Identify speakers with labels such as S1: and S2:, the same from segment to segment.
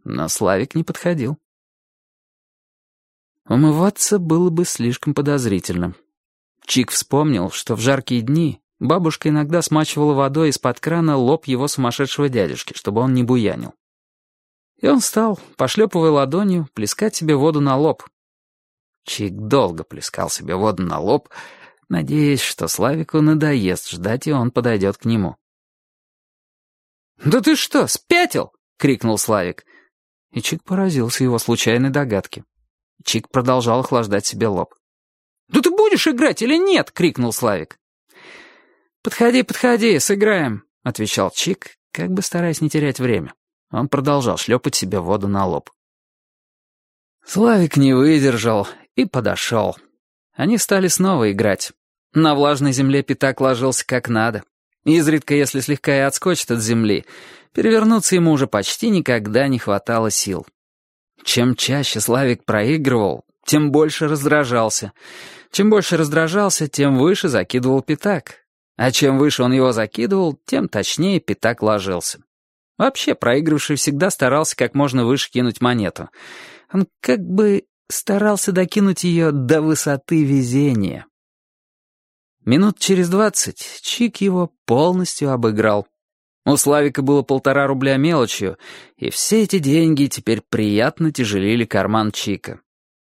S1: Но Славик не подходил. Умываться было бы слишком подозрительным. Чик вспомнил, что в жаркие дни бабушка иногда смачивала водой из-под крана лоб его сумасшедшего дядюшки, чтобы он не буянил. И он стал, пошлепывая ладонью, плескать себе воду на лоб. Чик долго плескал себе воду на лоб, надеясь, что Славику надоест ждать, и он подойдет к нему. «Да ты что, спятил?» — крикнул Славик. И Чик поразился его случайной догадке. Чик продолжал охлаждать себе лоб. «Да ты будешь играть или нет?» — крикнул Славик. «Подходи, подходи, сыграем», — отвечал Чик, как бы стараясь не терять время. Он продолжал шлепать себе воду на лоб. Славик не выдержал и подошел. Они стали снова играть. На влажной земле пятак ложился как надо. Изредка, если слегка и отскочит от земли, перевернуться ему уже почти никогда не хватало сил. Чем чаще Славик проигрывал, тем больше раздражался. Чем больше раздражался, тем выше закидывал пятак. А чем выше он его закидывал, тем точнее пятак ложился. Вообще, проигравший всегда старался как можно выше кинуть монету. Он как бы старался докинуть ее до высоты везения. Минут через 20 Чик его полностью обыграл. У Славика было 1,5 рубля мелочью, и все эти деньги теперь приятно тяжелили карман Чика.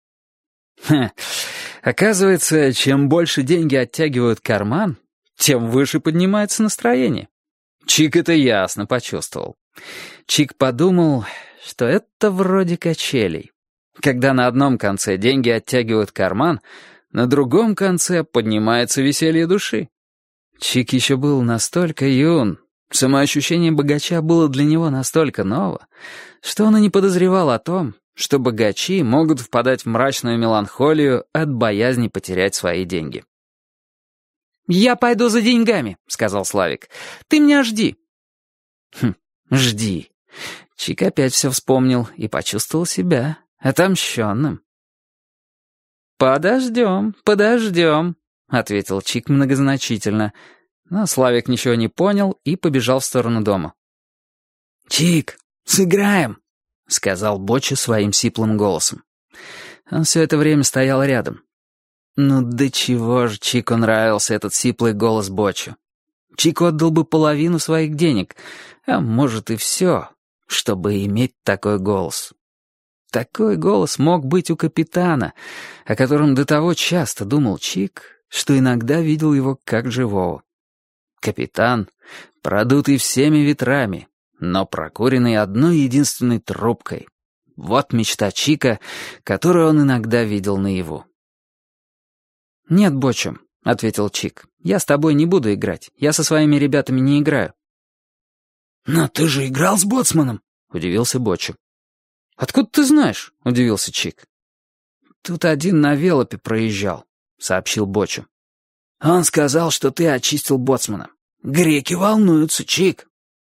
S1: Оказывается, чем больше деньги оттягивают карман, тем выше поднимается настроение. Чик это ясно почувствовал. Чик подумал, что это вроде качелей. Когда на одном конце деньги оттягивают карман, на другом конце поднимается веселье души. Чик еще был настолько юн, самоощущение богача было для него настолько ново, что он и не подозревал о том, что богачи могут впадать в мрачную меланхолию от боязни потерять свои деньги. «Я пойду за деньгами», — сказал Славик. «Ты меня жди». «Жди». Чик опять все вспомнил и почувствовал себя отомщенным. «Подождем, подождем», — ответил Чик многозначительно, но Славик ничего не понял и побежал в сторону дома. «Чик, сыграем», — сказал Боча своим сиплым голосом. Он все это время стоял рядом. Ну до чего же Чику нравился этот сиплый голос Бочу. Чик отдал бы половину своих денег, а может и все, чтобы иметь такой голос. Такой голос мог быть у капитана, о котором до того часто думал Чик, что иногда видел его как живого. Капитан, продутый всеми ветрами, но прокуренный одной единственной трубкой. Вот мечта Чика, которую он иногда видел наяву. «Нет, Бочо», — ответил Чик, — «я с тобой не буду играть. Я со своими ребятами не играю». «Но ты же играл с боцманом», — удивился Бочо. «Откуда ты знаешь?» — удивился Чик. «Тут один на велопе проезжал», — сообщил Бочо. «Он сказал, что ты очистил боцмана. Греки волнуются, Чик».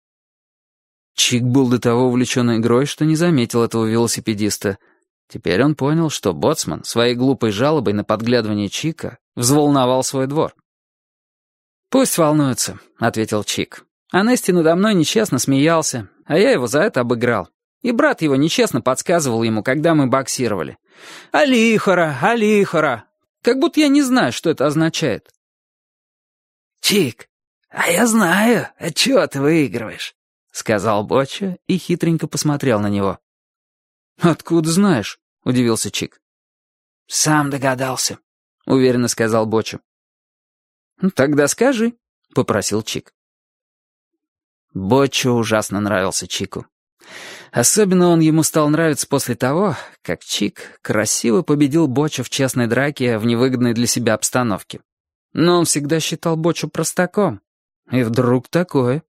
S1: Чик был до того увлечен игрой, что не заметил этого велосипедиста. Теперь он понял, что боцман своей глупой жалобой на подглядывание Чика взволновал свой двор. «Пусть волнуется», — ответил Чик. «Анести надо мной нечестно смеялся, а я его за это обыграл. И брат его нечестно подсказывал ему, когда мы боксировали. Алихора, алихора. Как будто я не знаю, что это означает». «Чик, а я знаю, отчего ты выигрываешь», — сказал Боча и хитренько посмотрел на него. «Откуда знаешь?» — удивился Чик. «Сам догадался», — уверенно сказал Боча. «Тогда скажи», — попросил Чик. Боча ужасно нравился Чику. Особенно он ему стал нравиться после того, как Чик красиво победил Боча в честной драке в невыгодной для себя обстановке. Но он всегда считал Бочу простаком. И вдруг такое.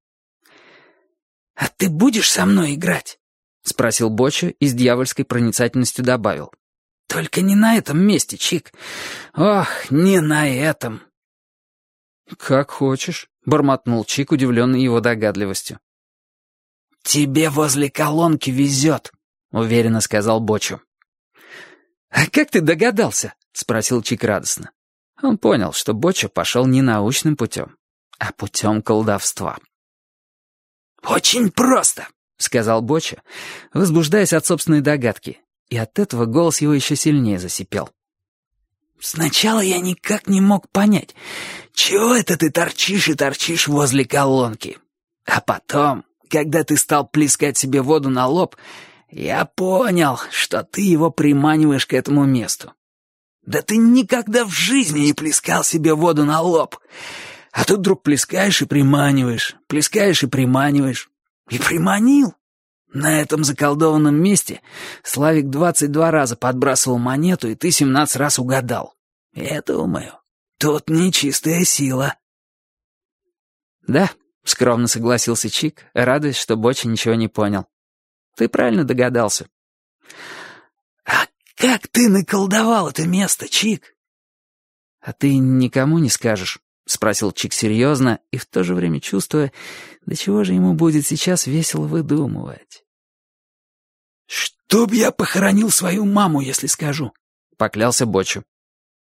S1: «А ты будешь со мной играть?» — спросил Боча и с дьявольской проницательностью добавил. «Только не на этом месте, Чик. Ох, не на этом». «Как хочешь», — бормотнул Чик, удивленный его догадливостью. «Тебе возле колонки везет», — уверенно сказал Бочу. «А как ты догадался?» — спросил Чик радостно. Он понял, что Боча пошел не научным путем, а путем колдовства. «Очень просто», — сказал Боча, возбуждаясь от собственной догадки, и от этого голос его еще сильнее засипел. «Сначала я никак не мог понять, чего это ты торчишь и торчишь возле колонки. А потом, когда ты стал плескать себе воду на лоб, я понял, что ты его приманиваешь к этому месту. Да ты никогда в жизни не плескал себе воду на лоб. А тут вдруг плескаешь и приманиваешь, плескаешь и приманиваешь. И приманил. На этом заколдованном месте Славик 22 раза подбрасывал монету, и ты 17 раз угадал. Я думаю, тут нечистая сила». «Да», — скромно согласился Чик, радуясь, что Боча ничего не понял. «Ты правильно догадался». «А как ты наколдовал это место, Чик?» «А ты никому не скажешь?» — спросил Чик серьезно и в то же время чувствуя, до чего же ему будет сейчас весело выдумывать. «Чтоб я похоронил свою маму, если скажу», — поклялся Бочу.